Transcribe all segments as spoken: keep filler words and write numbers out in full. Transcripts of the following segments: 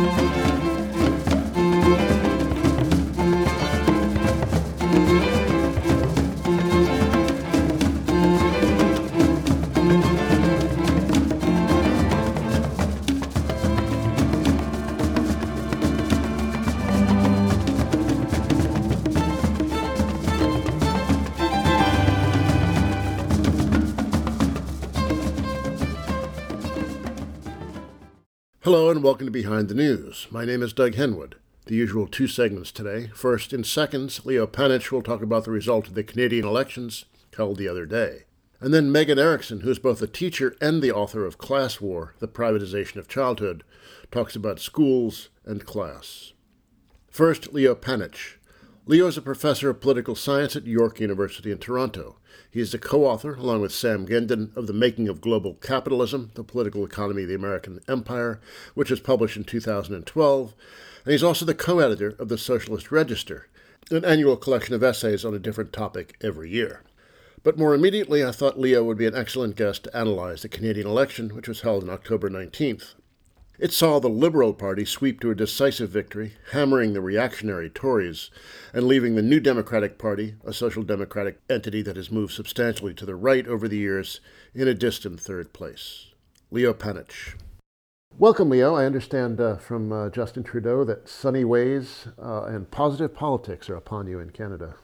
Hello and welcome to Behind the News. My name is Doug Henwood. The usual two segments today. First, in seconds, Leo Panitch will talk about the result of the Canadian elections held the other day. And then Megan Erickson, who is both a teacher and the author of Class War, The Privatization of Childhood, talks about schools and class. First, Leo Panitch. Leo is a professor of political science at York University in Toronto. He is the co-author, along with Sam Gendon, of The Making of Global Capitalism, The Political Economy of the American Empire, which was published in two thousand twelve, and he's also the co-editor of The Socialist Register, an annual collection of essays on a different topic every year. But more immediately, I thought Leo would be an excellent guest to analyze the Canadian election, which was held on October nineteenth. It saw the Liberal Party sweep to a decisive victory, hammering the reactionary Tories and leaving the New Democratic Party, a social democratic entity that has moved substantially to the right over the years, in a distant third place. Leo Panitch. Welcome, Leo. I understand uh, from uh, Justin Trudeau that sunny ways uh, and positive politics are upon you in Canada.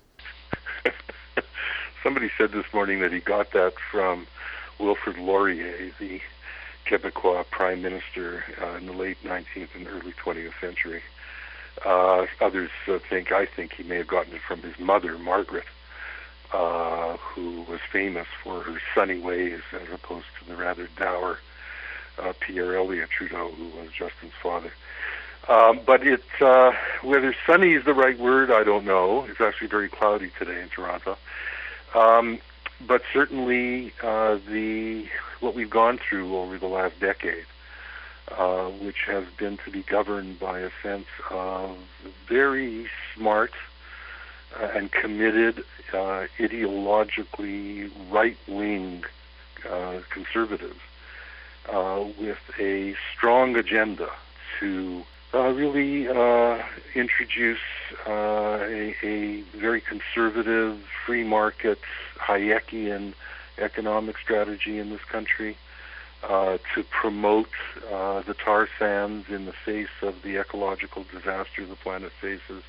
Somebody said this morning that he got that from Wilfrid Laurier, the Quebecois Prime Minister uh, in the late nineteenth and early twentieth century. Uh, others uh, think, I think he may have gotten it from his mother, Margaret, uh, who was famous for her sunny ways as opposed to the rather dour uh, Pierre Elliott Trudeau, who was Justin's father. Um, but it, uh, whether sunny is the right word, I don't know. It's actually very cloudy today in Toronto. Um, but certainly uh, the what we've gone through over the last decade, uh, which has been to be governed by a sense of very smart uh, and committed, uh, ideologically right-wing uh, conservatives uh, with a strong agenda to uh, really uh, introduce uh, a, a very conservative, free market, Hayekian economic strategy in this country, uh, to promote uh, the tar sands in the face of the ecological disaster the planet faces,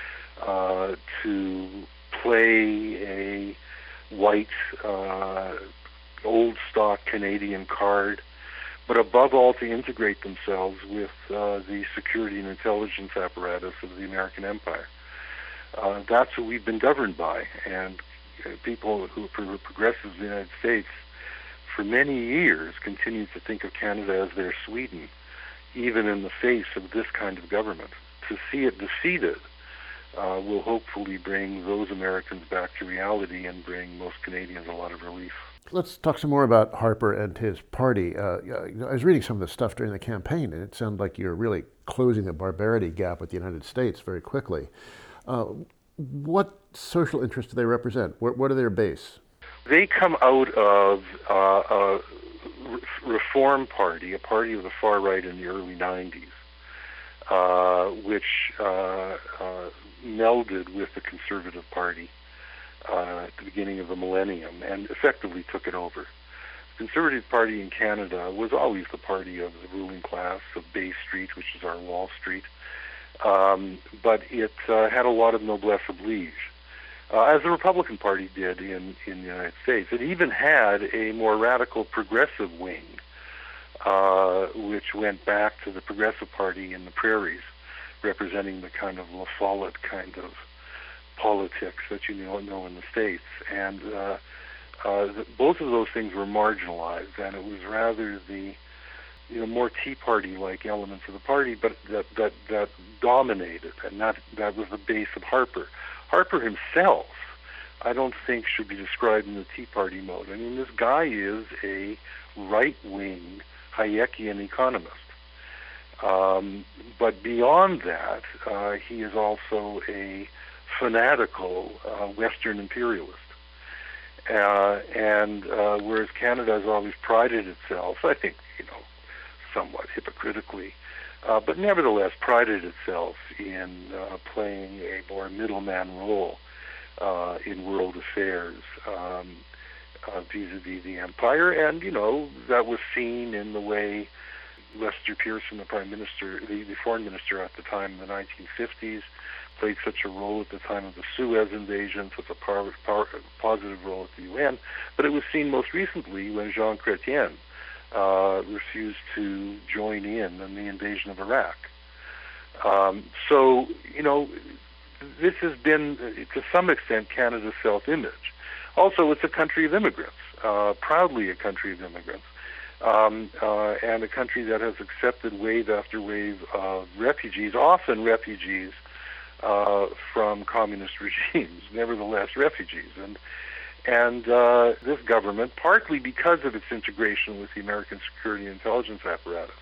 uh, to play a white, uh, old-stock Canadian card, but above all to integrate themselves with uh, the security and intelligence apparatus of the American empire. Uh, that's what we've been governed by, and people who are progressives in the United States for many years continue to think of Canada as their Sweden, even in the face of this kind of government. To see it defeated uh, will hopefully bring those Americans back to reality and bring most Canadians a lot of relief. Let's talk some more about Harper and his party. Uh, I was reading some of the stuff during the campaign, and it sounded like you're really closing the barbarity gap with the United States very quickly. Uh, what social interests do they represent? What, what are their base? They come out of uh, a Reform Party, a party of the far right in the early nineties, uh, which uh, uh, melded with the Conservative Party uh, at the beginning of the millennium and effectively took it over. The Conservative Party in Canada was always the party of the ruling class of Bay Street, which is our Wall Street. Um, but it uh, had a lot of noblesse oblige, uh, as the Republican Party did in, in the United States. It even had a more radical progressive wing, uh, which went back to the Progressive Party in the prairies, representing the kind of La Follette kind of politics that you know, know in the States. And uh, uh, the, both of those things were marginalized, and it was rather the you know, more Tea Party-like elements of the party, but that, that, that dominated, and that, that was the base of Harper. Harper himself, I don't think, should be described in the Tea Party mode. I mean, this guy is a right-wing Hayekian economist. Um, but beyond that, uh, he is also a fanatical uh, Western imperialist. Uh, and uh, whereas Canada has always prided itself, I think, you know, somewhat hypocritically, uh, but nevertheless prided itself in uh, playing a more middleman role uh, in world affairs um, uh, vis-a-vis the empire. And, you know, that was seen in the way Lester Pearson, the prime minister, the, the foreign minister at the time in the nineteen fifties, played such a role at the time of the Suez invasion, such a power, power, positive role at the U N. But it was seen most recently when Jean Chrétien uh, refused to join in in the invasion of Iraq. Um, so, you know, this has been, to some extent, Canada's self-image. Also, it's a country of immigrants, uh, proudly a country of immigrants. Um, uh, and a country that has accepted wave after wave of refugees, often refugees uh, from communist regimes, nevertheless refugees. And and uh, this government, partly because of its integration with the American security and intelligence apparatus,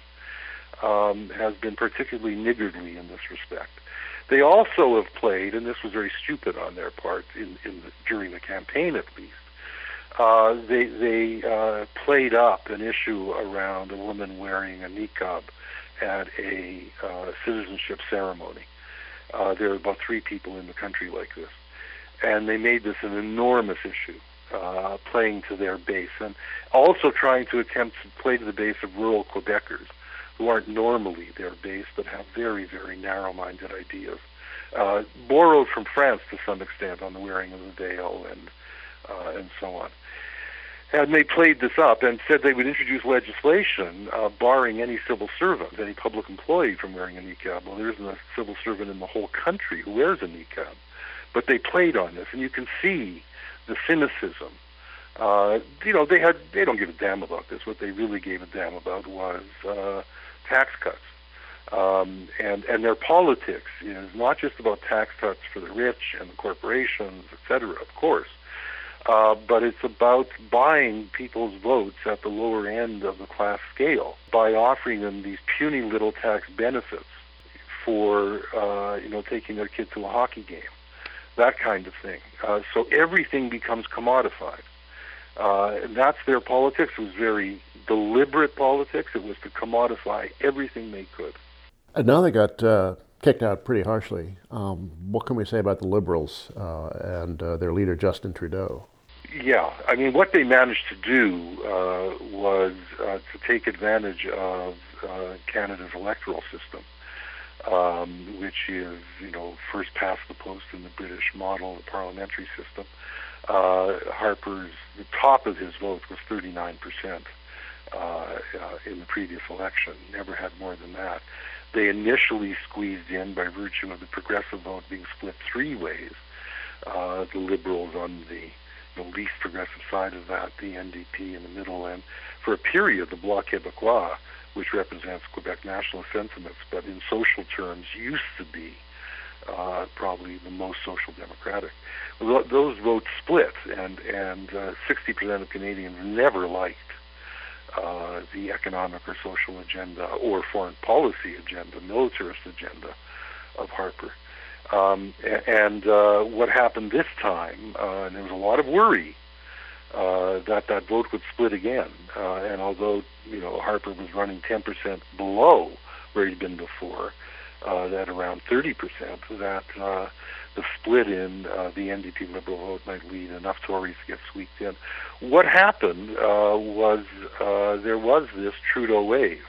um, has been particularly niggardly in this respect. They also have played, and this was very stupid on their part in, in the, during the campaign at least, Uh, they they uh, played up an issue around a woman wearing a niqab at a uh, citizenship ceremony. Uh, there are about three people in the country like this. And they made this an enormous issue, uh, playing to their base, and also trying to attempt to play to the base of rural Quebecers, who aren't normally their base, but have very, very narrow-minded ideas. Uh, borrowed from France to some extent on the wearing of the veil and uh, and so on. And they played this up and said they would introduce legislation uh, barring any civil servant, any public employee from wearing a niqab. Well, there isn't a civil servant in the whole country who wears a niqab. But they played on this, and you can see the cynicism. Uh, you know, they had they don't give a damn about this. What they really gave a damn about was uh, tax cuts. Um, and, and their politics is not just about tax cuts for the rich and the corporations, et cetera, of course. Uh, but it's about buying people's votes at the lower end of the class scale by offering them these puny little tax benefits for, uh, you know, taking their kid to a hockey game, that kind of thing. Uh, so everything becomes commodified. Uh, and that's their politics. It was very deliberate politics. It was to commodify everything they could. And now they got uh, kicked out pretty harshly. Um, what can we say about the Liberals uh, and uh, their leader, Justin Trudeau? Yeah, I mean, what they managed to do uh, was uh, to take advantage of uh, Canada's electoral system, um, which is, you know, first past the post in the British model, the parliamentary system. Uh, Harper's, the top of his vote was thirty-nine percent uh, uh, in the previous election, never had more than that. They initially squeezed in by virtue of the progressive vote being split three ways, uh, the Liberals on the the least progressive side of that, the N D P in the middle, and for a period, the Bloc Québécois, which represents Quebec nationalist sentiments, but in social terms used to be uh, probably the most social democratic. Well, those votes split, and, and uh, sixty percent of Canadians never liked uh, the economic or social agenda or foreign policy agenda, militarist agenda of Harper. Um, and uh, what happened this time, uh, and there was a lot of worry uh, that that vote would split again. Uh, and although, you know, Harper was running ten percent below where he'd been before, uh, at around thirty percent, that uh, the split in uh, the N D P Liberal vote might lead enough Tories to get squeaked in. What happened uh, was uh, there was this Trudeau wave.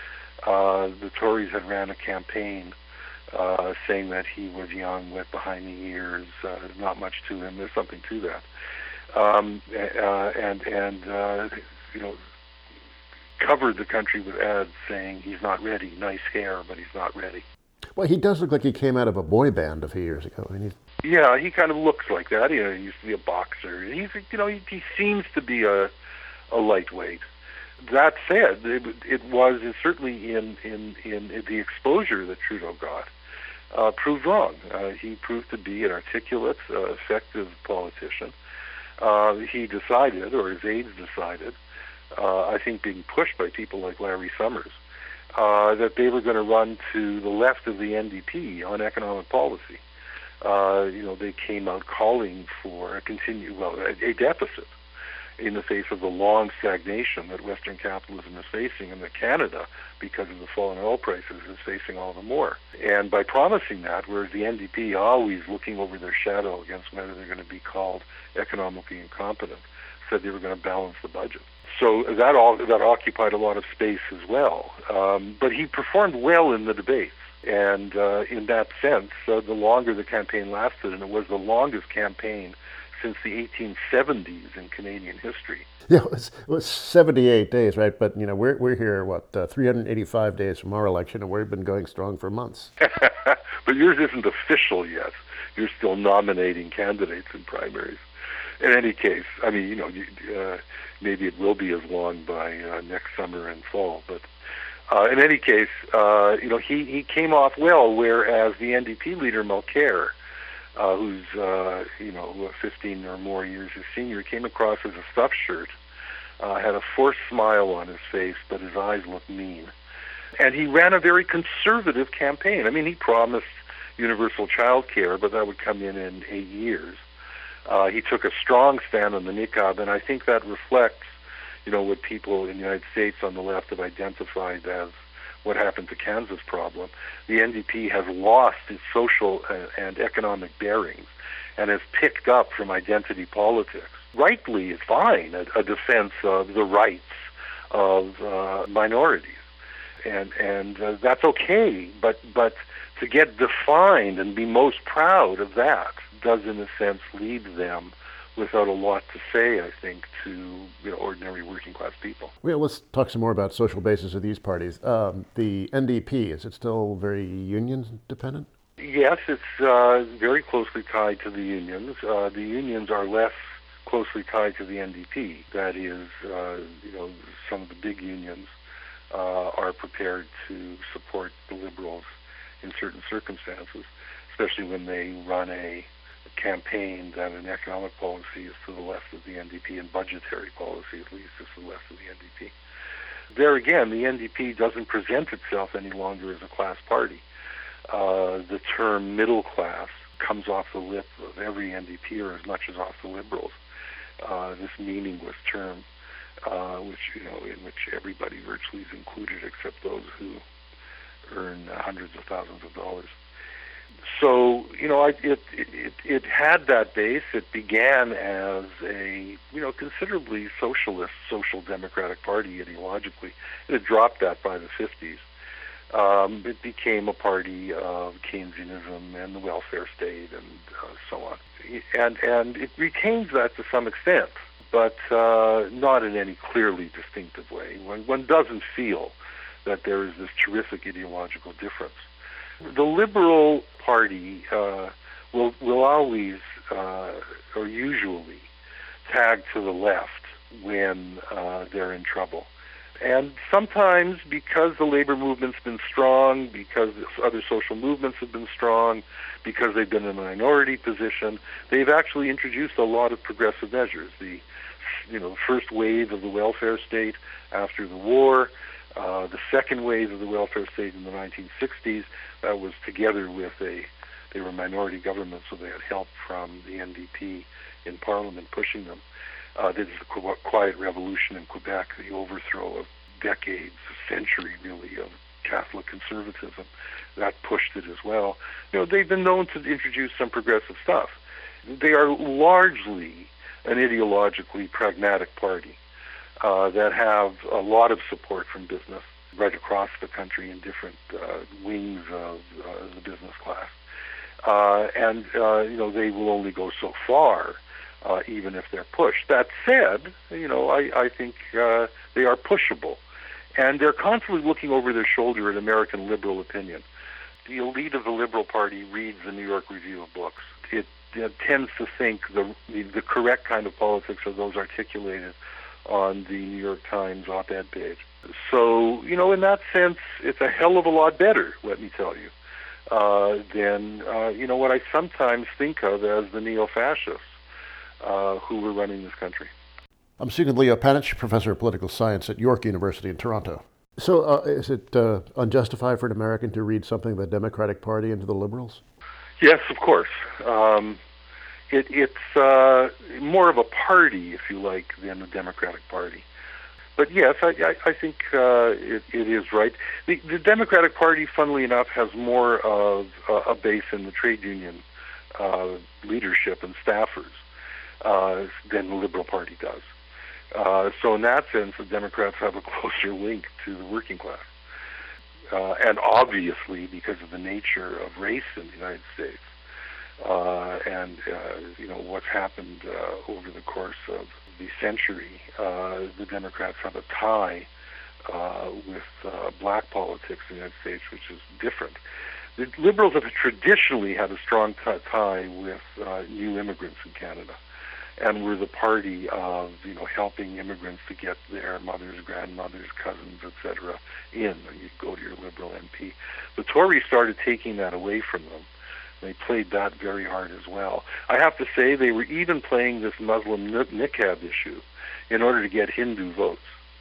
Uh, the Tories had ran a campaign Uh, saying that he was young, wet behind the ears, uh, not much to him. There's something to that, um, uh, and and uh, you know, covered the country with ads saying he's not ready. Nice hair, but he's not ready. Well, he does look like he came out of a boy band a few years ago. I mean, he's... Yeah, he kind of looks like that. You know, he used to be a boxer. He's, you know, he, he seems to be a a lightweight. That said, it, it was it certainly in, in in the exposure that Trudeau got. Uh, proved wrong. Uh, he proved to be an articulate, uh, effective politician. Uh, he decided, or his aides decided, uh, I think being pushed by people like Larry Summers, uh, that they were going to run to the left of the N D P on economic policy. Uh, you know, they came out calling for a continue, well, a, a deficit. in the face of the long stagnation that Western capitalism is facing, and that Canada, because of the fall in oil prices, is facing all the more. And by promising that, whereas the N D P always looking over their shadow against whether they're going to be called economically incompetent, said they were going to balance the budget. So that all that occupied a lot of space as well. Um, but he performed well in the debates. And uh, in that sense, uh, the longer the campaign lasted, and it was the longest campaign since the eighteen seventies in Canadian history. Yeah, it was, it was seventy-eight days, right? But, you know, we're we're here, what, uh, three hundred eighty-five days from our election, and we've been going strong for months. But yours isn't official yet. You're still nominating candidates in primaries. In any case, I mean, you know, you, uh, maybe it will be as long by uh, next summer and fall, but Uh, in any case, uh, you know, he, he came off well, whereas the N D P leader, Mulcair, uh, who's, uh, you know, fifteen or more years his senior, came across as a stuffed shirt, uh, had a forced smile on his face, but his eyes looked mean. And he ran a very conservative campaign. I mean, he promised universal child care, but that would come in in eight years. Uh, he took a strong stand on the niqab, and I think that reflects you know, what people in the United States on the left have identified as what happened to Kansas problem. The N D P has lost its social and economic bearings and has picked up from identity politics. Rightly, it's fine, a, a defense of the rights of uh, minorities. And and uh, that's okay, but, but to get defined and be most proud of that does, in a sense, lead them without a lot to say, I think, to you know, ordinary working-class people. Well, let's talk some more about social basis of these parties. Um, the N D P, is it still very union-dependent? Yes, it's uh, very closely tied to the unions. Uh, the unions are less closely tied to the N D P. That is, uh, you know, some of the big unions uh, are prepared to support the Liberals in certain circumstances, especially when they run a campaign that an economic policy is to the left of the N D P and budgetary policy, at least, is to the left of the N D P. There again, the N D P doesn't present itself any longer as a class party. Uh, the term middle class comes off the lip of every N D P, or as much as off the Liberals. Uh, this meaningless term, uh, which you know, in which everybody virtually is included except those who earn uh, hundreds of thousands of dollars. So, you know, it, it it it had that base. It began as a, you know, considerably socialist, social democratic party ideologically. It had dropped that by the fifties. Um, it became a party of Keynesianism and the welfare state and uh, so on. And and it retains that to some extent, but uh, not in any clearly distinctive way. One, one doesn't feel that there is this terrific ideological difference. The Liberal Party uh, will will always, uh, or usually, tag to the left when uh, they're in trouble. And sometimes, because the labor movement's been strong, because other social movements have been strong, because they've been in a minority position, they've actually introduced a lot of progressive measures. The, you know, first wave of the welfare state after the war, uh, the second wave of the welfare state in the nineteen sixties, that was together with a, they were a minority government, so they had help from the N D P in Parliament pushing them. Uh, this is the Quiet Revolution in Quebec, the overthrow of decades, a century really, of Catholic conservatism. That pushed it as well. You know, they've been known to introduce some progressive stuff. They are largely an ideologically pragmatic party uh, that have a lot of support from business right across the country in different uh, wings of uh, the business class. Uh, and, uh, you know, they will only go so far, uh, even if they're pushed. That said, you know, I, I think uh, they are pushable. And they're constantly looking over their shoulder at American liberal opinion. The elite of the Liberal Party reads the New York Review of Books. It, it tends to think the, the the correct kind of politics are those articulated on the New York Times op-ed page. So, you know, in that sense, it's a hell of a lot better, let me tell you, uh, than, uh, you know, what I sometimes think of as the neo-fascists uh, who were running this country. I'm speaking with Leo Panitch, professor of political science at York University in Toronto. So uh, is it uh, unjustified for an American to read something of the Democratic Party into the Liberals? Yes, of course. Um, it, it's uh, more of a party, if you like, than the Democratic Party. But yes, I, I, I think uh, it, it is right. The, the Democratic Party, funnily enough, has more of uh, a base in the trade union uh, leadership and staffers uh, than the Liberal Party does. Uh, so in that sense, the Democrats have a closer link to the working class. Uh, and obviously, because of the nature of race in the United States, uh, and uh, you know what's happened uh, over the course of the century, uh, the Democrats have a tie uh, with uh, black politics in the United States, which is different. The Liberals have traditionally had a strong t- tie with uh, new immigrants in Canada, and we're the party of you know helping immigrants to get their mothers, grandmothers, cousins, et cetera in. You go to your Liberal M P. The Tories started taking that away from them. They played that very hard as well. I have to say they were even playing this Muslim niqab issue in order to get Hindu votes.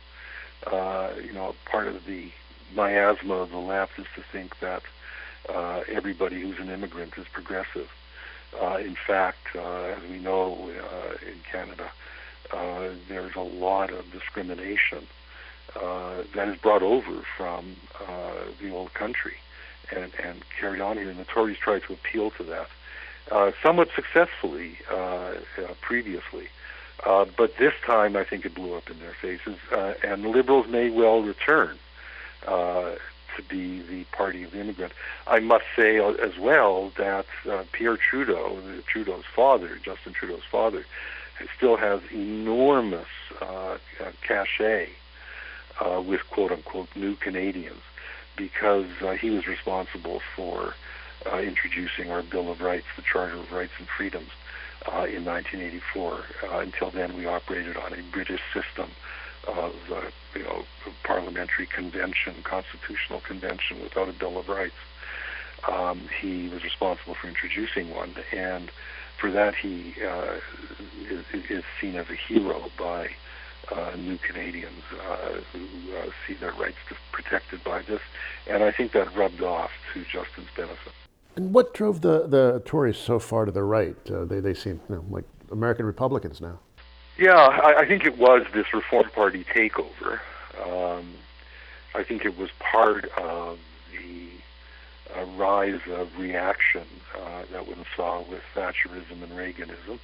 Uh, you know, part of the miasma of the left is to think that uh, everybody who's an immigrant is progressive. Uh, in fact, uh, as we know uh, in Canada, uh, there's a lot of discrimination uh, that is brought over from uh, the old country and, and carried on here. And the Tories tried to appeal to that, uh, somewhat successfully uh, uh, previously. Uh, but this time, I think it blew up in their faces, uh, and the Liberals may well return uh, to be the party of the immigrant. I must say as well that uh, Pierre Trudeau, Trudeau's father, Justin Trudeau's father, still has enormous uh, cachet uh, with quote-unquote new Canadians, because uh, he was responsible for uh, introducing our Bill of Rights, the Charter of Rights and Freedoms, uh, in nineteen eighty-four. Uh, until then, we operated on a British system of, uh, you know, parliamentary convention, constitutional convention without a Bill of Rights. Um, he was responsible for introducing one, and for that he uh, is, is seen as a hero by uh, new Canadians uh, who uh, see their rights protected by this, and I think that rubbed off to Justin's benefit. And what drove the, the Tories so far to the right? Uh, they, they seem you know, like American Republicans now. Yeah, I, I think it was this Reform Party takeover. Um, I think it was part of the uh, rise of reaction uh, that one saw with Thatcherism and Reaganism.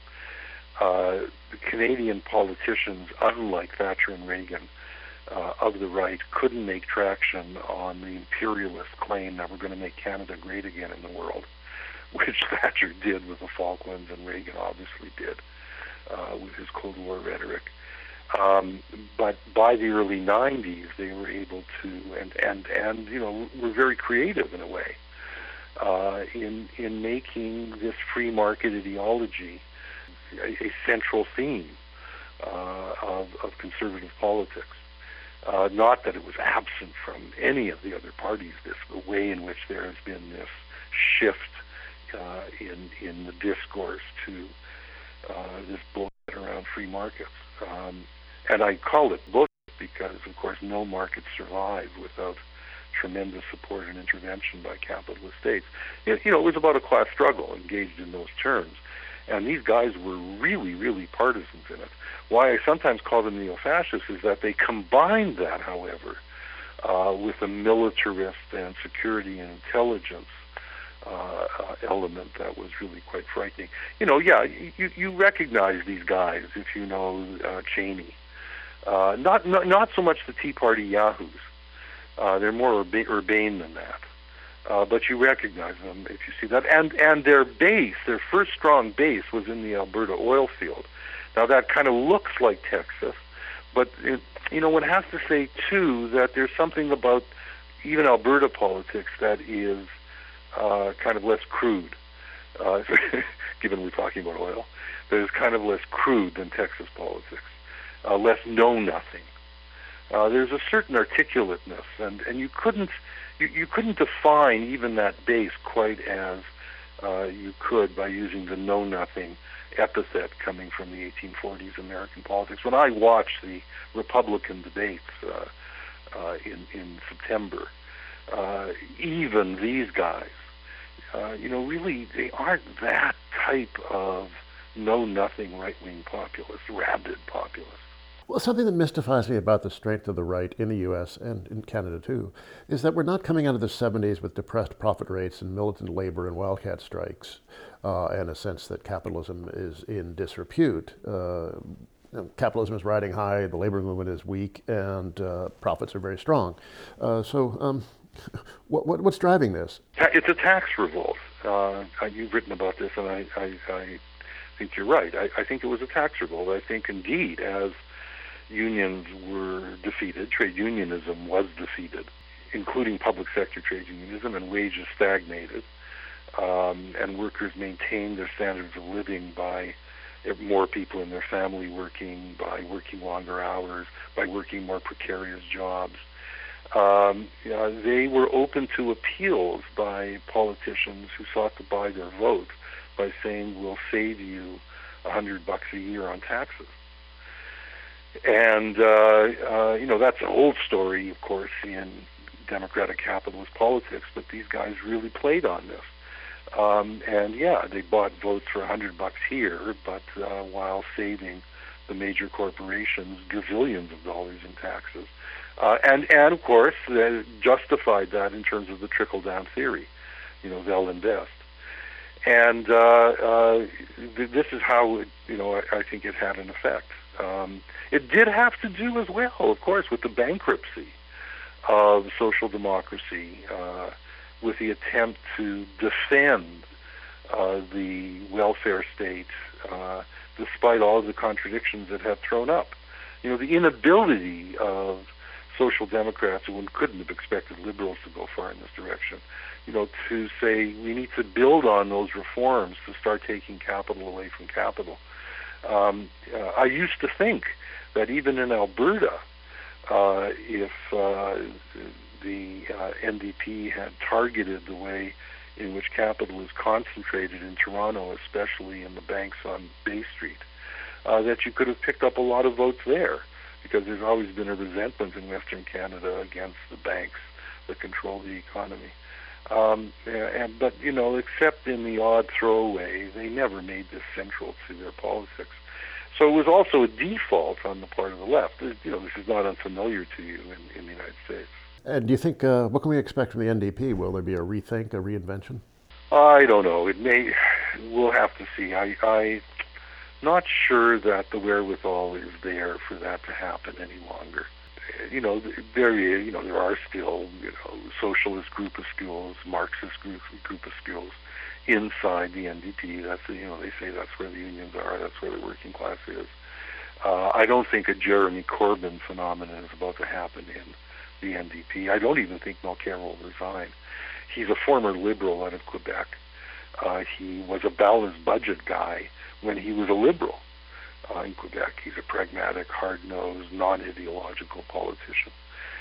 Uh, the Canadian politicians, unlike Thatcher and Reagan, uh, of the right, couldn't make traction on the imperialist claim that we're going to make Canada great again in the world, which Thatcher did with the Falklands and Reagan obviously did uh, with his Cold War rhetoric. Um, but by the early nineties, they were able to, and, and, and you know, were very creative in a way uh, in, in making this free market ideology a, a central theme uh, of, of conservative politics. Uh, not that it was absent from any of the other parties, this the way in which there has been this shift uh, in in the discourse to uh, this bullshit around free markets. Um, and I call it bullshit because, of course, no market survives without tremendous support and intervention by capitalist states. It, you know, it was about a class struggle engaged in those terms. And these guys were really, really partisans in it. Why I sometimes call them neo-fascists is that they combined that, however, uh, with a militarist and security and intelligence uh, uh, element that was really quite frightening. You know, yeah, you, you recognize these guys if you know uh, Cheney. Uh, not, not not so much the Tea Party yahoos. Uh, they're more urba- urbane than that. Uh, but you recognize them if you see that. And and their base, their first strong base, was in the Alberta oil field. Now, that kind of looks like Texas, but, it, you know, one has to say, too, that there's something about even Alberta politics that is uh, kind of less crude, uh, given we're talking about oil, that is kind of less crude than Texas politics, uh, less know-nothing. Uh, there's a certain articulateness, and, and you couldn't you, you couldn't define even that base quite as uh, you could by using the know-nothing epithet coming from the eighteen forties American politics. When I watch the Republican debates uh, uh, in, in September, uh, even these guys, uh, you know, really they aren't that type of know-nothing right-wing populists, rabid populists. Well, something that mystifies me about the strength of the right in the U S and in Canada too is that we're not coming out of the seventies with depressed profit rates and militant labor and wildcat strikes, uh, and a sense that capitalism is in disrepute. Uh, capitalism is riding high, the labor movement is weak, and uh, profits are very strong. Uh, so, um, what, what, what's driving this? It's a tax revolt. Uh, you've written about this, and I, I, I think you're right. I, I think it was a tax revolt. I think, indeed, as unions were defeated, trade unionism was defeated, including public sector trade unionism, and wages stagnated, um, and workers maintained their standards of living by more people in their family working, by working longer hours, by working more precarious jobs. Um, you know, they were open to appeals by politicians who sought to buy their vote by saying, we'll save you a hundred bucks a year on taxes. And, uh, uh, you know, that's an old story, of course, in democratic capitalist politics, but these guys really played on this. Um, and, yeah, they bought votes for a hundred bucks here, but uh, while saving the major corporations gazillions of dollars in taxes. Uh, and, and, of course, they justified that in terms of the trickle-down theory. You know, they'll invest. And uh, uh, th- this is how, it, you know, I, I think it had an effect. Um, it did have to do as well, of course, with the bankruptcy of social democracy, uh, with the attempt to defend uh, the welfare state, uh, despite all of the contradictions that have thrown up. You know, the inability of social democrats, who one couldn't have expected liberals to go far in this direction, you know, to say we need to build on those reforms to start taking capital away from capital. Um, uh, I used to think that even in Alberta, uh, if uh, the uh, N D P had targeted the way in which capital is concentrated in Toronto, especially in the banks on Bay Street, uh, that you could have picked up a lot of votes there, because there's always been a resentment in Western Canada against the banks that control the economy. Um, and but you know, except in the odd throwaway, they never made this central to their politics. So it was also a default on the part of the left. You know, this is not unfamiliar to you in, in the United States. And do you think, uh, what can we expect from the N D P? Will there be a rethink, a reinvention? I don't know. It may. We'll have to see. I, I'm not sure that the wherewithal is there for that to happen any longer. You know, there is, you know, there are still, you know, socialist group of skills, Marxist group group of skills inside the N D P. That's, you know, they say that's where the unions are. That's where the working class is. Uh, I don't think a Jeremy Corbyn phenomenon is about to happen in the N D P. I don't even think Mulcair will resign. He's a former liberal out of Quebec. Uh, he was a balanced budget guy when he was a liberal uh, in Quebec. He's a pragmatic, hard-nosed, non-ideological politician.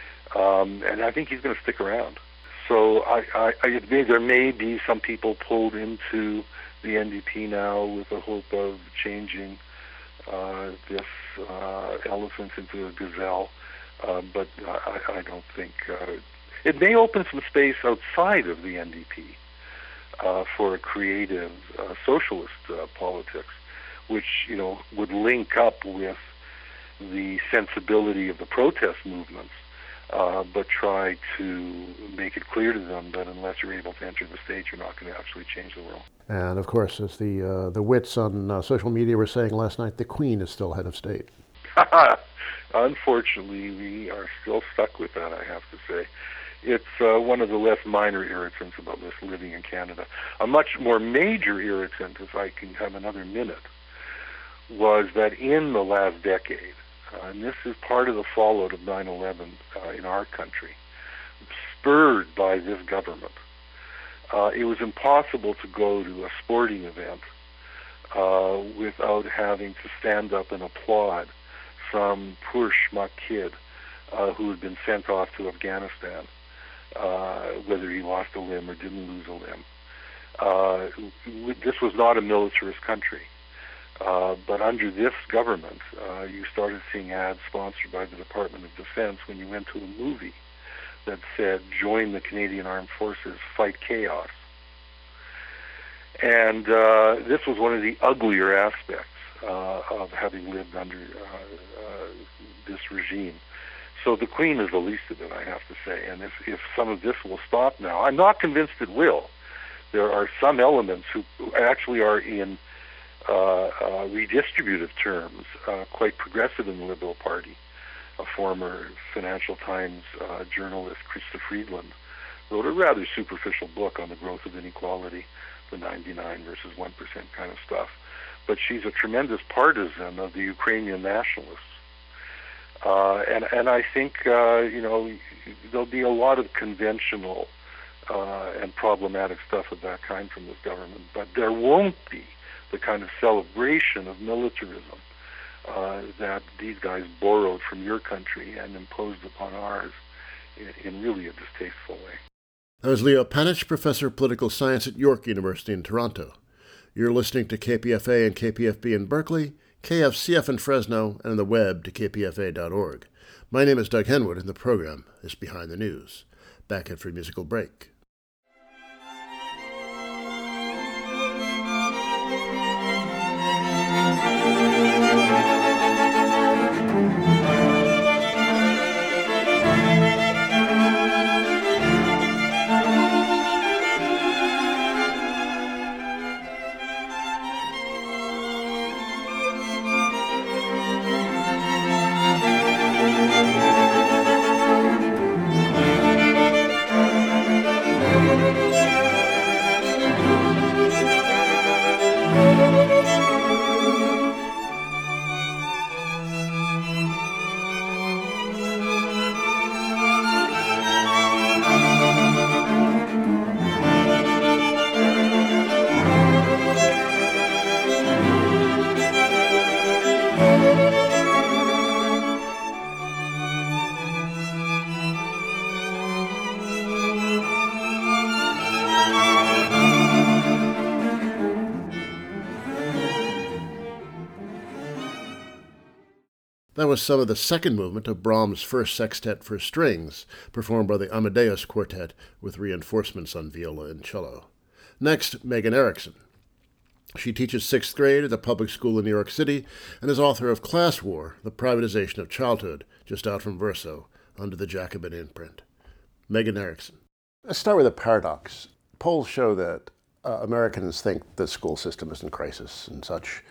Um, and I think he's going to stick around. So I, I, I admit there may be some people pulled into the N D P now with the hope of changing uh, this uh, elephant into a gazelle. Uh, but I, I don't think uh, it may open some space outside of the N D P uh, for a creative uh, socialist uh, politics, which, you know, would link up with the sensibility of the protest movements, uh, but try to make it clear to them that unless you're able to enter the stage, you're not going to actually change the world. And of course, as the uh, the wits on uh, social media were saying last night, the Queen is still head of state. Unfortunately, we are still stuck with that, I have to say. It's uh, one of the less minor irritants about this living in Canada. A much more major irritant, if I can have another minute, was that in the last decade, uh, and this is part of the fallout of nine eleven uh, in our country, spurred by this government, uh, it was impossible to go to a sporting event uh, without having to stand up and applaud some poor schmuck kid uh, who had been sent off to Afghanistan, uh, whether he lost a limb or didn't lose a limb. Uh, this was not a militarist country. Uh, but under this government, uh, you started seeing ads sponsored by the Department of Defense when you went to a movie that said, join the Canadian Armed Forces, fight chaos. And uh, this was one of the uglier aspects uh, of having lived under uh, uh, this regime. So the Queen is the least of it, I have to say. And if, if some of this will stop now, I'm not convinced it will. There are some elements who actually are in uh, uh, redistributive terms uh, quite progressive in the Liberal Party. A former Financial Times uh, journalist, Krista Friedland, wrote a rather superficial book on the growth of inequality, the ninety-nine versus one percent kind of stuff. But she's a tremendous partisan of the Ukrainian nationalists. Uh, and, and I think, uh, you know, there'll be a lot of conventional uh, and problematic stuff of that kind from this government, but there won't be the kind of celebration of militarism uh, that these guys borrowed from your country and imposed upon ours in, in really a distasteful way. That was Leo Panitch, Professor of Political Science at York University in Toronto. You're listening to K P F A and K P F B in Berkeley, K F C F in Fresno, and on the web to k p f a dot org. My name is Doug Henwood, and the program is Behind the News. Back after a musical break. That was some of the second movement of Brahms' first sextet for strings, performed by the Amadeus Quartet with reinforcements on viola and cello. Next, Megan Erickson. She teaches sixth grade at a public school in New York City and is author of Class War, The Privatization of Childhood, just out from Verso, under the Jacobin imprint. Megan Erickson. Let's start with a paradox. Polls show that uh, Americans think the school system is in crisis and such,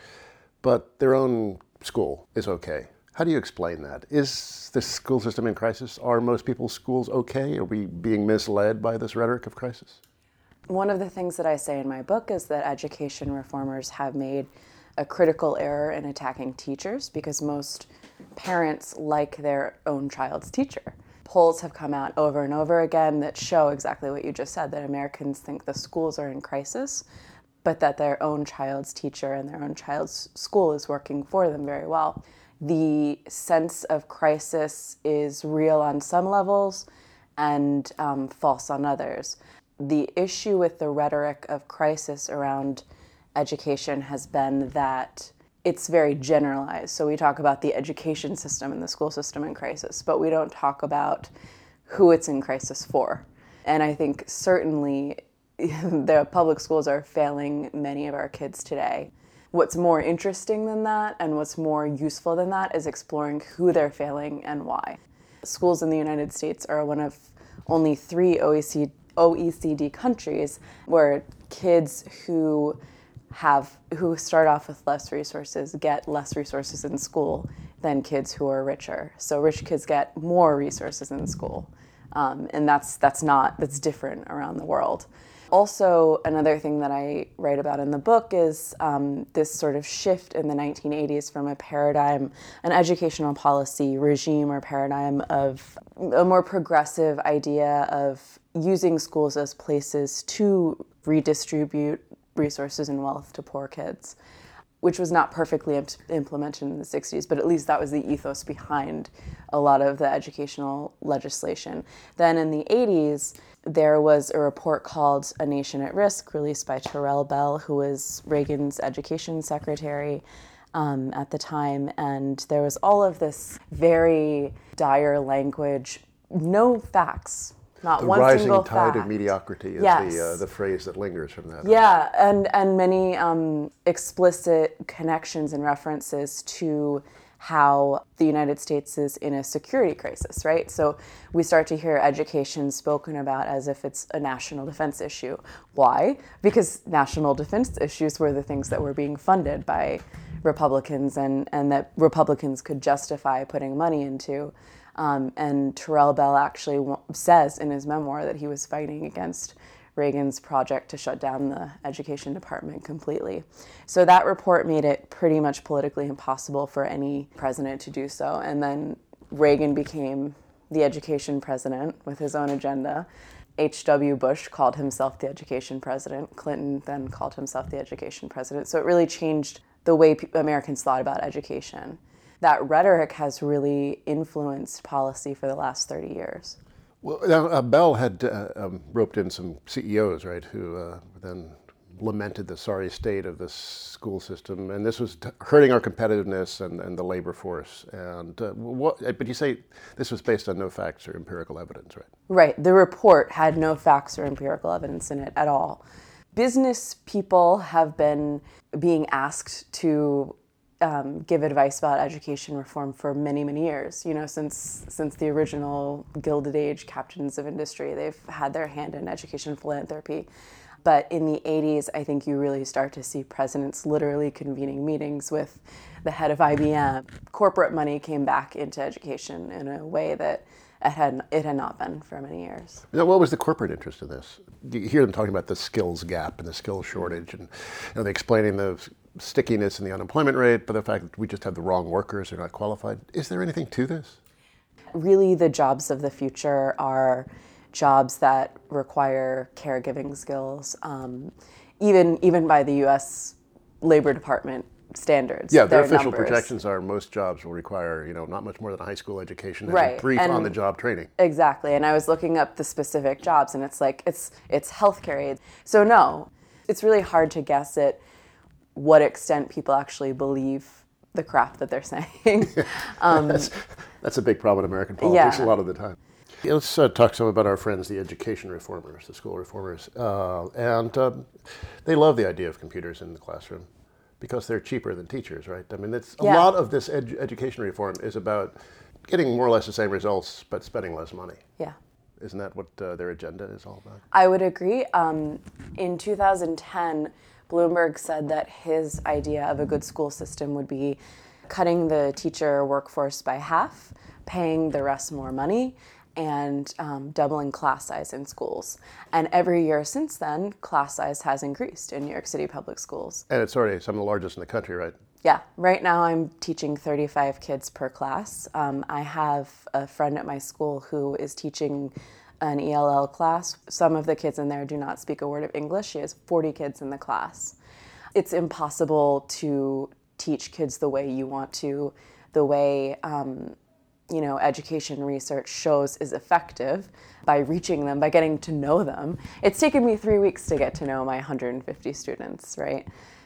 but their own school is okay. How do you explain that? Is the school system in crisis? Are most people's schools okay? Are we being misled by this rhetoric of crisis? One of the things that I say in my book is that education reformers have made a critical error in attacking teachers because most parents like their own child's teacher. Polls have come out over and over again that show exactly what you just said, that Americans think the schools are in crisis, but that their own child's teacher and their own child's school is working for them very well. The sense of crisis is real on some levels and um, false on others. The issue with the rhetoric of crisis around education has been that it's very generalized. So we talk about the education system and the school system in crisis, but we don't talk about who it's in crisis for. And I think certainly the public schools are failing many of our kids today. What's more interesting than that and what's more useful than that is exploring who they're failing and why. Schools in the United States are one of only three O E C D countries where kids who have who start off with less resources get less resources in school than kids who are richer. So rich kids get more resources in school, um, and that's that's not that's different around the world. Also, another thing that I write about in the book is um, this sort of shift in the nineteen eighties from a paradigm, an educational policy regime or paradigm of a more progressive idea of using schools as places to redistribute resources and wealth to poor kids, which was not perfectly imp- implemented in the sixties, but at least that was the ethos behind a lot of the educational legislation. Then in the eighties, there was a report called A Nation at Risk, released by Terrell Bell, who was Reagan's education secretary um, at the time, and there was all of this very dire language, no facts, Not the one rising single tide fact. of mediocrity is Yes. the uh, the phrase that lingers from that. Yeah, and, and many um, explicit connections and references to how the United States is in a security crisis, right? So we start to hear education spoken about as if it's a national defense issue. Why? Because national defense issues were the things that were being funded by Republicans and, and that Republicans could justify putting money into. Um, and Terrell Bell actually w- says in his memoir that he was fighting against Reagan's project to shut down the education department completely. So that report made it pretty much politically impossible for any president to do so. And then Reagan became the education president with his own agenda. H W Bush called himself the education president. Clinton then called himself the education president. So it really changed the way pe- Americans thought about education. That rhetoric has really influenced policy for the last thirty years. Well, now, uh, Bell had uh, um, roped in some C E Os, right, who uh, then lamented the sorry state of this school system, and this was t- hurting our competitiveness and, and the labor force. And uh, what? But you say this was based on no facts or empirical evidence, right? Right. The report had no facts or empirical evidence in it at all. Business people have been being asked to Um, give advice about education reform for many, many years. You know, since since the original Gilded Age captains of industry, they've had their hand in education philanthropy. But in the eighties, I think you really start to see presidents literally convening meetings with the head of I B M. Corporate money came back into education in a way that it had it had not been for many years. Now, what was the corporate interest in this? You hear them talking about the skills gap and the skills shortage, and you know, they explaining the stickiness in the unemployment rate, but the fact that we just have the wrong workers, they're not qualified. Is there anything to this? Really, the jobs of the future are jobs that require caregiving skills, um, even even by the U S Labor Department standards. Yeah, their official numbers. projections are most jobs will require, you know, not much more than a high school education and Right, a brief and- on-the-job training. Exactly, and I was looking up the specific jobs, and it's like it's it's healthcare aid. So no, it's really hard to guess at what extent people actually believe the crap that they're saying. um, that's, that's a big problem in American politics Yeah. a lot of the time. Yeah, let's uh, talk some about our friends, the education reformers, the school reformers. Uh, and um, they love the idea of computers in the classroom because they're cheaper than teachers, right? I mean, it's, a Yeah. lot of this edu- education reform is about getting more or less the same results, but spending less money. yeah. Isn't that what uh, their agenda is all about? I would agree. Um, in two thousand ten, Bloomberg said that his idea of a good school system would be cutting the teacher workforce by half, paying the rest more money, and um, doubling class size in schools. And every year since then, class size has increased in New York City public schools. And it's already some of the largest in the country, right? Yeah, right now I'm teaching thirty-five kids per class. Um, I have a friend at my school who is teaching an E L L class. Some of the kids in there do not speak a word of English. She has forty kids in the class. It's impossible to teach kids the way you want to, the way um, you know, education research shows is effective by reaching them, by getting to know them. It's taken me three weeks to get to know my one hundred fifty students, right?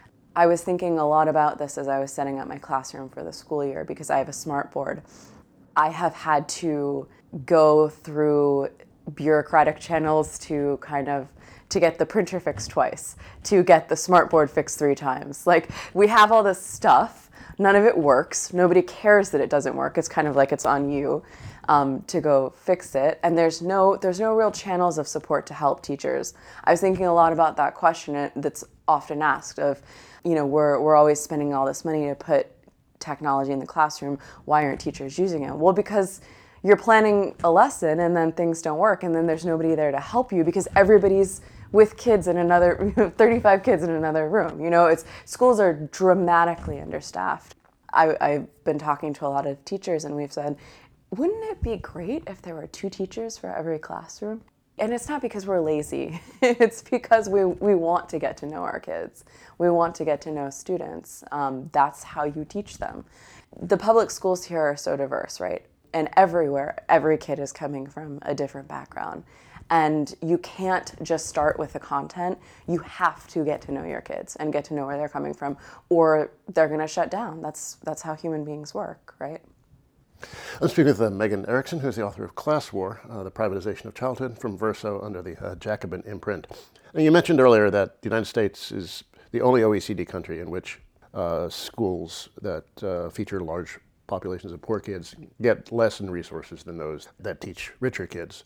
I was thinking a lot about this as I was setting up my classroom for the school year because I have a smart board. I have had to go through bureaucratic channels to kind of to get the printer fixed twice, to get the smart board fixed three times. Like, we have all this stuff, none of it works, nobody cares that it doesn't work, it's kind of like it's on you um, to go fix it, and there's no there's no real channels of support to help teachers. I was thinking a lot about that question that's often asked of, you know, we're we're always spending all this money to put technology in the classroom, why aren't teachers using it? Well, because you're planning a lesson and then things don't work and then there's nobody there to help you because everybody's with kids in another, thirty-five kids in another room. You know, it's schools are dramatically understaffed. I, I've been talking to a lot of teachers and we've said, wouldn't it be great if there were two teachers for every classroom? And it's not because we're lazy. It's because we, we want to get to know our kids. We want to get to know students. Um, that's how you teach them. The public schools here are so diverse, right? And everywhere, every kid is coming from a different background. And you can't just start with the content. You have to get to know your kids and get to know where they're coming from, or they're going to shut down. That's that's how human beings work, right? I'm speaking with uh, Megan Erickson, who's the author of Class War, uh, The Privatization of Childhood, from Verso under the uh, Jacobin imprint. And you mentioned earlier that the United States is the only O E C D country in which uh, schools that uh, feature large populations of poor kids get less in resources than those that teach richer kids.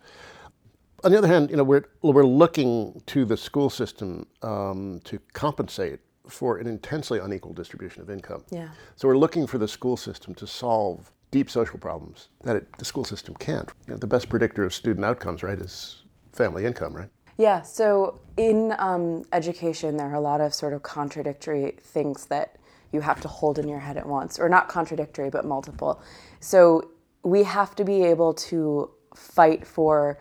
On the other hand, you know, we're we're looking to the school system um, to compensate for an intensely unequal distribution of income. Yeah. So we're looking for the school system to solve deep social problems that it, the school system can't. You know, the best predictor of student outcomes, right, is family income, right? Yeah, so in um, education, there are a lot of sort of contradictory things that you have to hold in your head at once, or not contradictory, but multiple. So we have to be able to fight for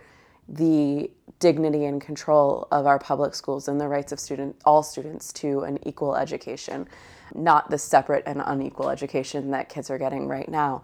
the dignity and control of our public schools and the rights of student, all students to an equal education, not the separate and unequal education that kids are getting right now.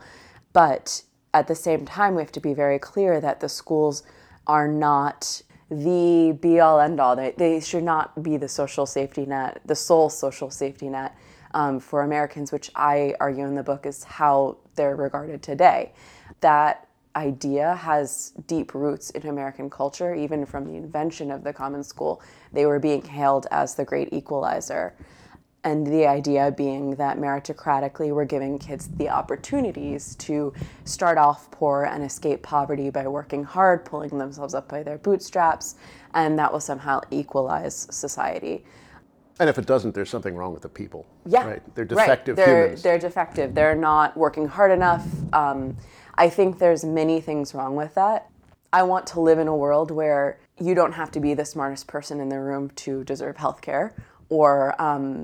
But at the same time, we have to be very clear that the schools are not the be-all, end-all. They, they should not be the social safety net, the sole social safety net um, for Americans, which I argue in the book is how they're regarded today. That idea has deep roots in American culture. Even from the invention of the common school, they were being hailed as the great equalizer. And the idea being that meritocratically we're giving kids the opportunities to start off poor and escape poverty by working hard, pulling themselves up by their bootstraps, and that will somehow equalize society. And if it doesn't, there's something wrong with the people. Yeah, right? They're defective right. They're, humans. They're defective. They're not working hard enough. Um, I think there's many things wrong with that. I want to live in a world where you don't have to be the smartest person in the room to deserve health care or um,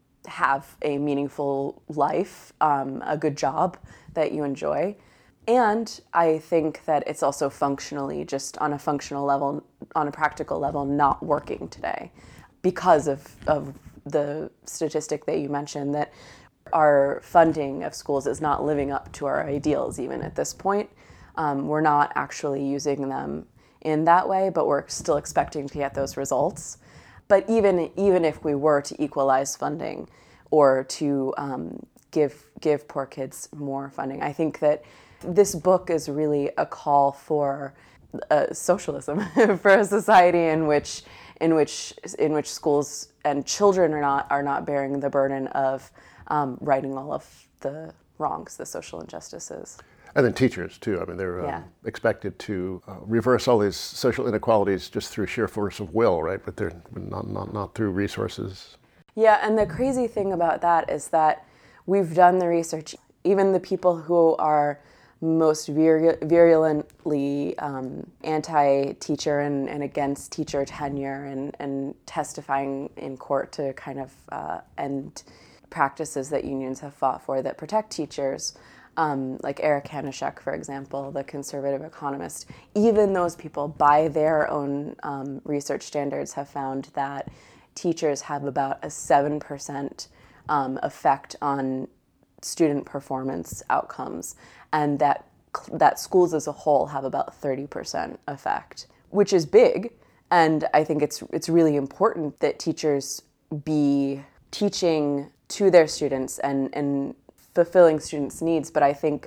have a meaningful life, um, a good job that you enjoy. And I think that it's also functionally, just on a functional level, on a practical level, not working today because of, of the statistic that you mentioned, that our funding of schools is not living up to our ideals even at this point. Um, we're not actually using them in that way, but we're still expecting to get those results. But even even if we were to equalize funding or to um, give give poor kids more funding, I think that this book is really a call for uh, socialism, for a society in which in which in which schools and children are not are not bearing the burden of um, righting all of the wrongs, the social injustices. And then teachers, too. I mean, they're um, Yeah. expected to uh, reverse all these social inequalities just through sheer force of will, right? But they're not, not, not through resources. Yeah, and the crazy thing about that is that we've done the research. Even the people who are most vir- virulently um, anti-teacher and, and against teacher tenure and, and testifying in court to kind of uh, end practices that unions have fought for that protect teachers, Um, like Eric Hanushek, for example, the conservative economist, even those people, by their own um, research standards, have found that teachers have about a seven percent um, effect on student performance outcomes, and that that schools as a whole have about thirty percent effect, which is big. And I think it's it's really important that teachers be teaching to their students and and fulfilling students' needs, but I think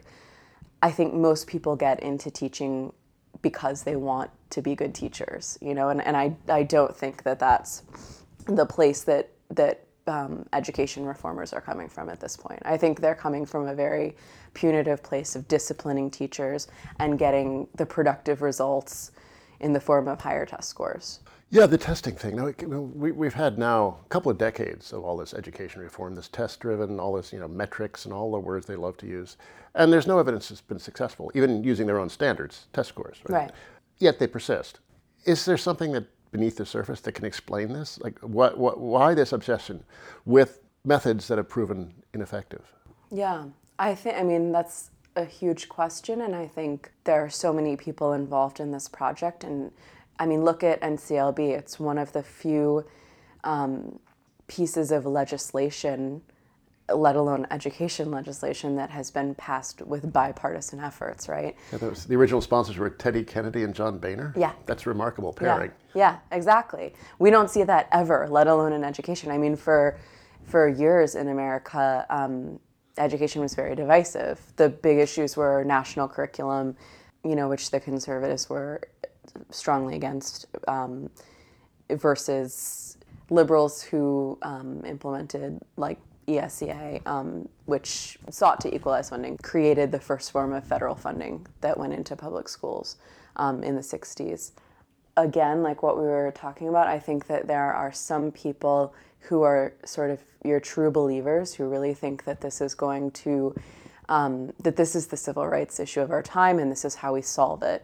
I think most people get into teaching because they want to be good teachers, you know, and, and I, I don't think that that's the place that that um, education reformers are coming from at this point. I think they're coming from a very punitive place of disciplining teachers and getting the productive results in the form of higher test scores. Yeah, the testing thing. Now, you know, we, we've had now a couple of decades of all this education reform, this test-driven, all this, you know, metrics and all the words they love to use. And there's no evidence it's been successful, even using their own standards, test scores. Right? Right. Yet they persist. Is there something that beneath the surface that can explain this? Like, what, what, why this obsession with methods that have proven ineffective? Yeah, I think, I mean, that's a huge question, and I think there are so many people involved in this project. And I mean, look at N C L B. It's one of the few um, pieces of legislation, let alone education legislation, that has been passed with bipartisan efforts, right? Yeah, that was, the original sponsors were Teddy Kennedy and John Boehner. Yeah. That's a remarkable pairing. Yeah, yeah, exactly. We don't see that ever, let alone in education. I mean, for for years in America, um, education was very divisive. The big issues were national curriculum, you know, which the conservatives were strongly against, um, versus liberals who um, implemented like E S E A, um, which sought to equalize funding, created the first form of federal funding that went into public schools um, in the sixties. Again, like what we were talking about, I think that there are some people who are sort of your true believers who really think that this is going to, um, that this is the civil rights issue of our time and this is how we solve it.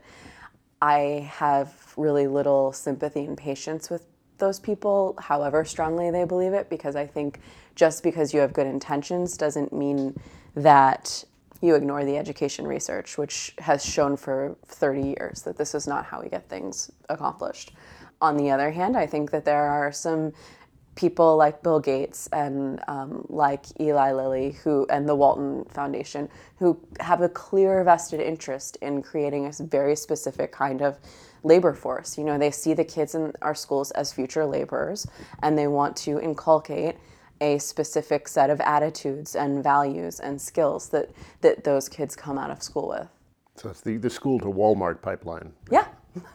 I have really little sympathy and patience with those people, however strongly they believe it, because I think just because you have good intentions doesn't mean that you ignore the education research, which has shown for thirty years that this is not how we get things accomplished. On the other hand, I think that there are some people like Bill Gates and um, like Eli Lilly who and the Walton Foundation who have a clear vested interest in creating a very specific kind of labor force. You know, they see the kids in our schools as future laborers, and they want to inculcate a specific set of attitudes and values and skills that, that those kids come out of school with. So it's the, the school to Walmart pipeline. Yeah.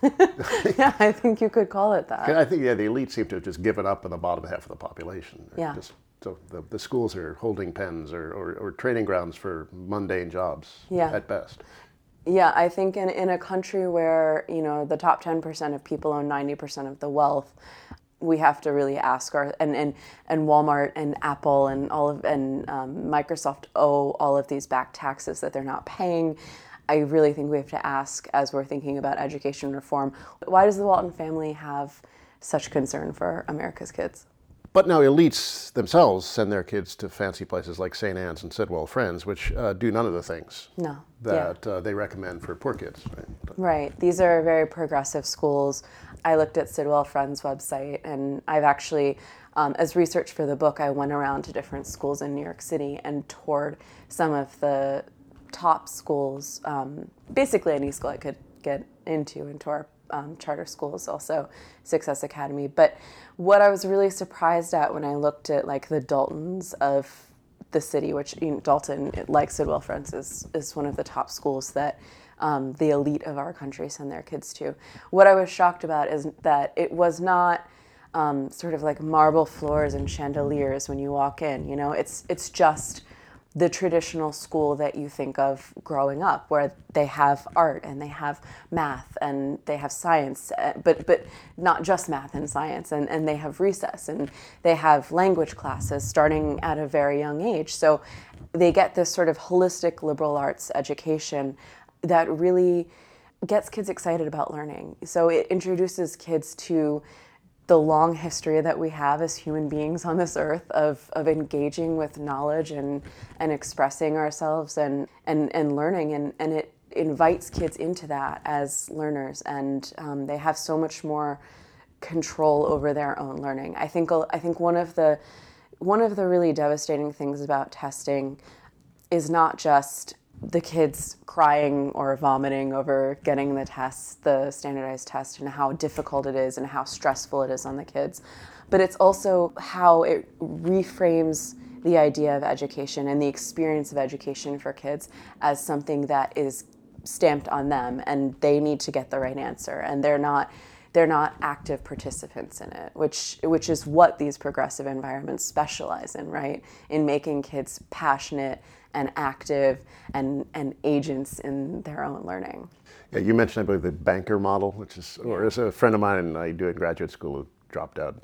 Yeah, I think you could call it that. I think, yeah, the elite seem to have just given up on the bottom half of the population. Yeah. Just, so the, the schools are holding pens or, or, or training grounds for mundane jobs Yeah. at best. Yeah, I think in, in a country where, you know, the top ten percent of people own ninety percent of the wealth, we have to really ask our, and, and, and Walmart and Apple and all of, and um, Microsoft owe all of these back taxes that they're not paying. I really think we have to ask, as we're thinking about education reform, why does the Walton family have such concern for America's kids? But now elites themselves send their kids to fancy places like Saint Anne's and Sidwell Friends, which uh, do none of the things no. that yeah. uh, they recommend for poor kids. Right? Right. These are very progressive schools. I looked at Sidwell Friends' website, and I've actually, um, as research for the book, I went around to different schools in New York City and toured some of the top schools, um, basically any school I could get into, into our um, charter schools, also Success Academy. But what I was really surprised at when I looked at like the Daltons of the city, which you know, Dalton, like Sidwell Friends, is, is one of the top schools that um, the elite of our country send their kids to. What I was shocked about is that it was not um, sort of like marble floors and chandeliers when you walk in. You know, it's it's just the traditional school that you think of growing up, where they have art and they have math and they have science, but but not just math and science, and, and they have recess and they have language classes starting at a very young age. So they get this sort of holistic liberal arts education that really gets kids excited about learning. So it introduces kids to the long history that we have as human beings on this earth of, of engaging with knowledge and, and expressing ourselves and, and, and learning. And, and it invites kids into that as learners. And um, they have so much more control over their own learning. I think I think one of the one of the really devastating things about testing is not just the kids crying or vomiting over getting the test, the standardized test, and how difficult it is and how stressful it is on the kids. But it's also how it reframes the idea of education and the experience of education for kids as something that is stamped on them, and they need to get the right answer, and they're not they're not active participants in it, which which is what these progressive environments specialize in, right? In making kids passionate and active and, and agents in their own learning. Yeah, you mentioned, I believe, the banker model, which is, or as a friend of mine and I do in graduate school who dropped out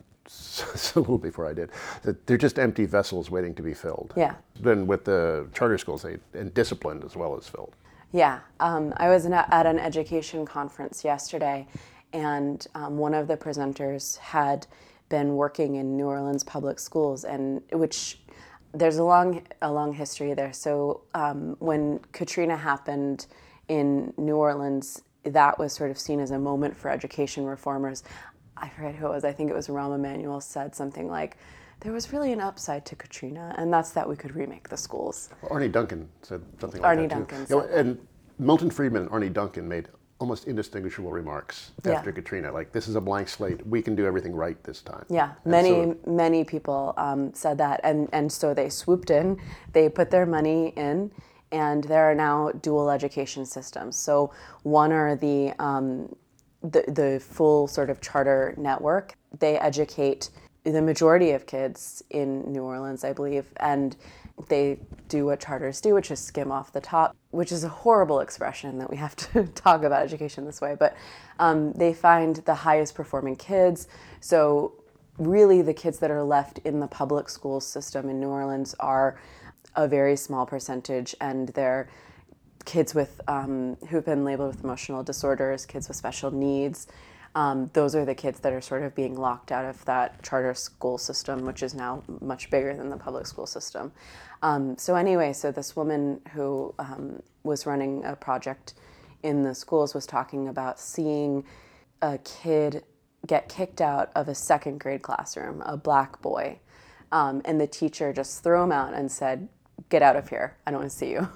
a little before I did, that they're just empty vessels waiting to be filled. Yeah. Then with the charter schools, they and disciplined as well as filled. Yeah, um, I was at an education conference yesterday, and um, one of the presenters had been working in New Orleans public schools, and which there's a long a long history there. So um, when Katrina happened in New Orleans, that was sort of seen as a moment for education reformers. I forget who it was. I think it was Rahm Emanuel said something like, there was really an upside to Katrina, and that's that we could remake the schools. Arnie Duncan said something like Arnie that Duncan too. You know, said and Milton Friedman and Arnie Duncan made almost indistinguishable remarks Yeah. after Katrina, like, this is a blank slate, we can do everything right this time. Yeah, And many, so- many people um, said that, and, and so they swooped in, they put their money in, and there are now dual education systems. So one are the, um, the, the full sort of charter network. They educate the majority of kids in New Orleans, I believe, and they do what charters do, which is skim off the top, which is a horrible expression that we have to talk about education this way. But um, they find the highest performing kids. So really the kids that are left in the public school system in New Orleans are a very small percentage, and they're kids with um, who've been labeled with emotional disorders, kids with special needs. Um, those are the kids that are sort of being locked out of that charter school system, which is now much bigger than the public school system. Um, so anyway, so this woman who um, was running a project in the schools was talking about seeing a kid get kicked out of a second grade classroom, a black boy, um, and the teacher just threw him out and said, "Get out of here, I don't want to see you."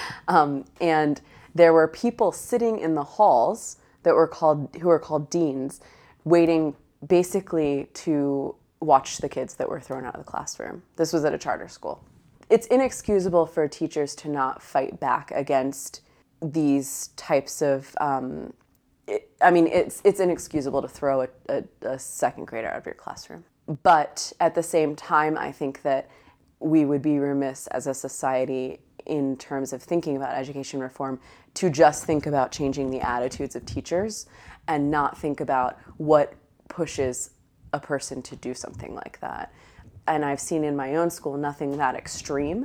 um, and there were people sitting in the halls that were called, who were called deans, waiting basically to watch the kids that were thrown out of the classroom. This was at a charter school. It's inexcusable for teachers to not fight back against these types of, um, it, I mean, it's it's inexcusable to throw a, a, a second grader out of your classroom. But at the same time, I think that we would be remiss as a society in terms of thinking about education reform to just think about changing the attitudes of teachers and not think about what pushes a person to do something like that. And I've seen in my own school nothing that extreme,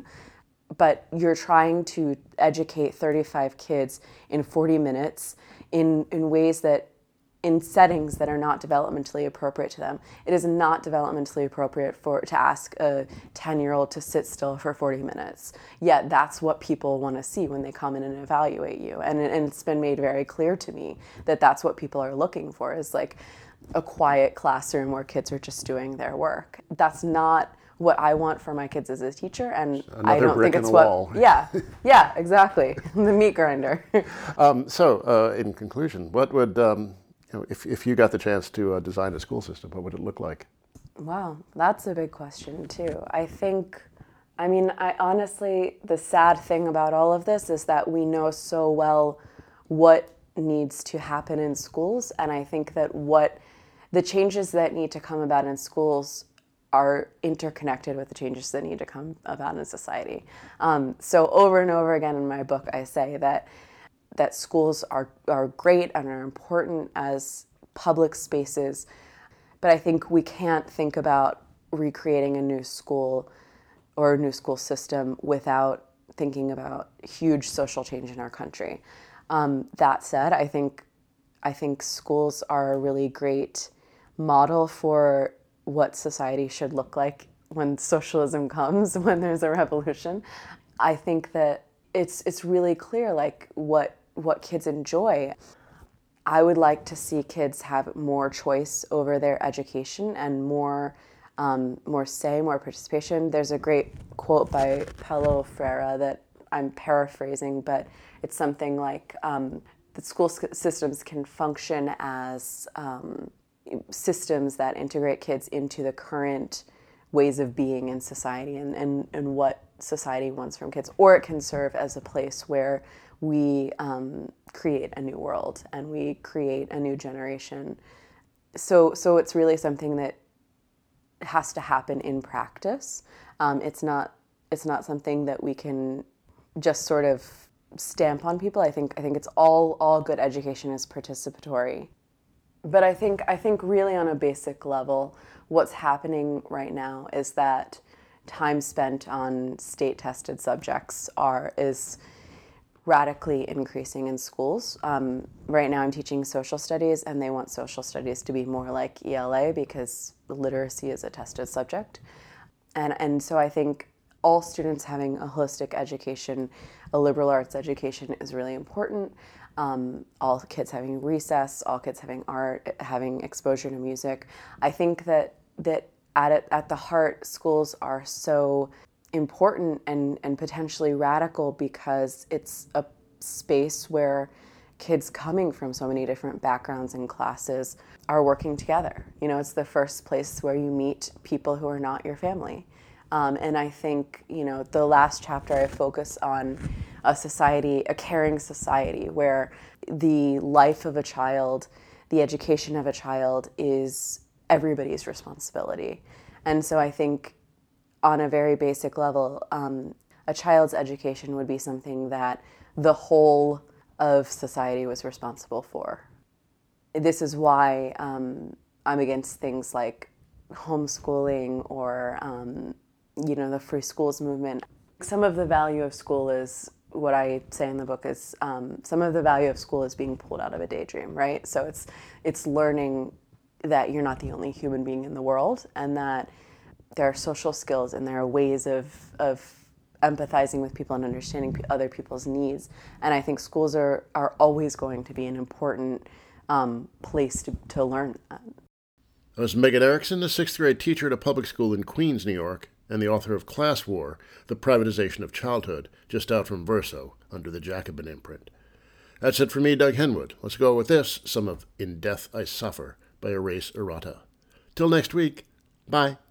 but you're trying to educate thirty-five kids in forty minutes in, in ways that, in settings that are not developmentally appropriate to them. It is not developmentally appropriate for to ask a ten-year-old to sit still for forty minutes. Yet that's what people want to see when they come in and evaluate you. And, and it's been made very clear to me that that's what people are looking for, is like a quiet classroom where kids are just doing their work. That's not what I want for my kids as a teacher, and Another I don't brick think in it's the what. wall. Yeah, yeah, exactly. The meat grinder. Um, so, uh, in conclusion, what would, um, you know, if, if you got the chance to uh, design a school system, what would it look like? Wow, that's a big question too. I think, I mean, I honestly, the sad thing about all of this is that we know so well what needs to happen in schools, and I think that what the changes that need to come about in schools are interconnected with the changes that need to come about in society. Um, so over and over again in my book, I say that that schools are, are great and are important as public spaces, but I think we can't think about recreating a new school or a new school system without thinking about huge social change in our country. Um, that said, I think I think schools are a really great model for what society should look like when socialism comes, when there's a revolution. I think that it's it's really clear like what what kids enjoy. I would like to see kids have more choice over their education and more um, more say, more participation. There's a great quote by Paulo Freire that I'm paraphrasing, but it's something like um, that school systems can function as um, systems that integrate kids into the current ways of being in society and, and, and what society wants from kids. Or it can serve as a place where we um, create a new world and we create a new generation. So, so it's really something that has to happen in practice. Um, it's not it's not something that we can just sort of stamp on people. I think I think it's all all good education is participatory. But I think I think really on a basic level, what's happening right now is that time spent on state-tested subjects are is radically increasing in schools. Um, right now I'm teaching social studies, and they want social studies to be more like E L A because literacy is a tested subject. And, and so I think all students having a holistic education, a liberal arts education is really important. Um, all kids having recess, all kids having art, having exposure to music. I think that that at it, at the heart, schools are so important and, and potentially radical because it's a space where kids coming from so many different backgrounds and classes are working together. You know, it's the first place where you meet people who are not your family. Um, and I think, you know, the last chapter I focus on a society, a caring society, where the life of a child, the education of a child is everybody's responsibility. And so I think on a very basic level, um, a child's education would be something that the whole of society was responsible for. This is why um, I'm against things like homeschooling or, um, you know, the free schools movement. Some of the value of school is, what I say in the book is, um, some of the value of school is being pulled out of a daydream, right? So it's it's learning that you're not the only human being in the world, and that there are social skills and there are ways of of empathizing with people and understanding other people's needs. And I think schools are, are always going to be an important um, place to, to learn that. That was Megan Erickson, a sixth grade teacher at a public school in Queens, New York, and the author of Class War, The Privatization of Childhood, just out from Verso, under the Jacobin imprint. That's it for me, Doug Henwood. Let's go with this, some of In Death I Suffer by Erase Errata. Till next week, bye.